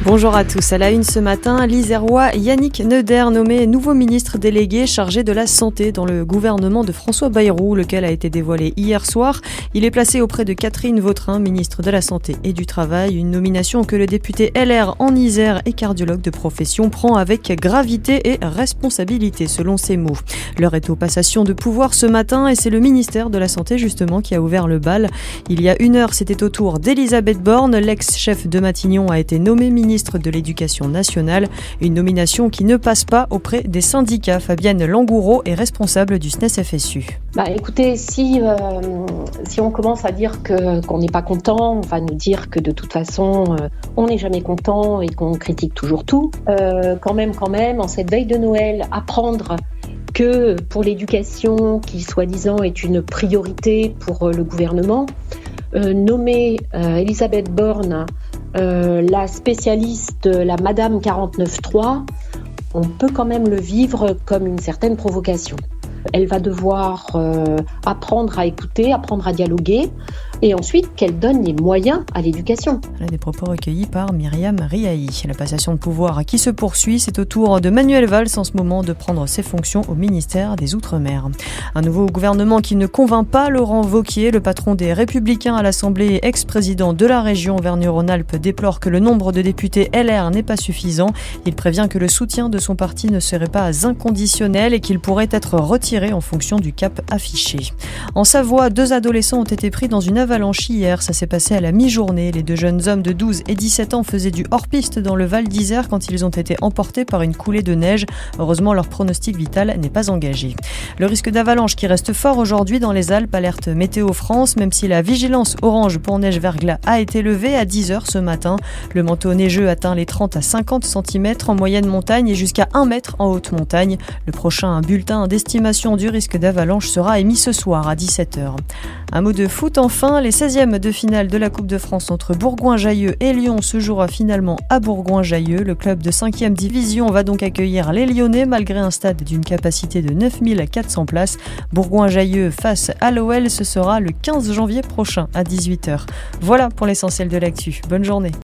Bonjour à tous. À la une ce matin, l'Isérois Yannick Neuder nommé nouveau ministre délégué chargé de la santé dans le gouvernement de François Bayrou, lequel a été dévoilé hier soir. Il est placé auprès de Catherine Vautrin, ministre de la Santé et du Travail. Une nomination que le député LR en Isère et cardiologue de profession prend avec gravité et responsabilité, selon ses mots. L'heure est aux passations de pouvoir ce matin et c'est le ministère de la Santé justement qui a ouvert le bal. Il y a une heure, c'était au tour d'Elisabeth Borne. L'ex-chef de Matignon a été nommé ministre de l'Éducation nationale. Une nomination qui ne passe pas auprès des syndicats. Fabienne Langoureau est responsable du SNES-FSU. Écoutez, si on commence à dire qu'on n'est pas content, on va nous dire que de toute façon, on n'est jamais content et qu'on critique toujours tout. Quand même, en cette veille de Noël, apprendre que pour l'éducation, qui soi-disant est une priorité pour le gouvernement, nommer Elisabeth Borne la spécialiste, la Madame 49.3, on peut quand même le vivre comme une certaine provocation. Elle va devoir apprendre à écouter, apprendre à dialoguer et ensuite qu'elle donne les moyens à l'éducation. Des propos recueillis par Myriam Riahi. La passation de pouvoir qui se poursuit, c'est au tour de Manuel Valls en ce moment de prendre ses fonctions au ministère des Outre-mer. Un nouveau gouvernement qui ne convainc pas Laurent Wauquiez, le patron des Républicains à l'Assemblée et ex-président de la région Auvergne-Rhône-Alpes, déplore que le nombre de députés LR n'est pas suffisant. Il prévient que le soutien de son parti ne serait pas inconditionnel et qu'il pourrait être retiré en fonction du cap affiché. En Savoie, 2 adolescents ont été pris dans une avalanche hier. Ça s'est passé à la mi-journée. Les 2 jeunes hommes de 12 et 17 ans faisaient du hors-piste dans le Val d'Isère quand ils ont été emportés par une coulée de neige. Heureusement, leur pronostic vital n'est pas engagé. Le risque d'avalanche qui reste fort aujourd'hui dans les Alpes, alerte Météo France, même si la vigilance orange pour neige-verglas a été levée à 10h ce matin. Le manteau neigeux atteint les 30 à 50 cm en moyenne montagne et jusqu'à 1 mètre en haute montagne. Le prochain bulletin d'estimation du risque d'avalanche sera émis ce soir à 17h. Un mot de foot enfin, les 16e de finale de la Coupe de France entre Bourgoin-Jallieu et Lyon se jouera finalement à Bourgoin-Jallieu. Le club de 5e division va donc accueillir les Lyonnais malgré un stade d'une capacité de 9400 places. Bourgoin-Jallieu face à l'OL, ce sera le 15 janvier prochain à 18h. Voilà pour l'essentiel de l'actu. Bonne journée.